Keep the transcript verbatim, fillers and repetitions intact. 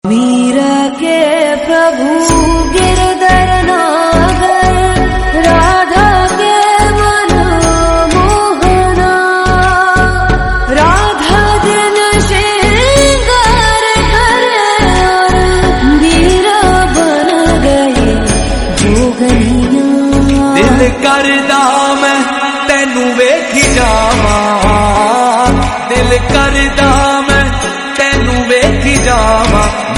मीरा के प्रभु गिरधर नागर, राधा के मन मोहना, राधा दिन श्रृंगार करे और मीरा बन गई जोगनिया। दिल करदा मैं तेनू वेखी जावा, दिल करदा मैं तेनू वेखी जावा,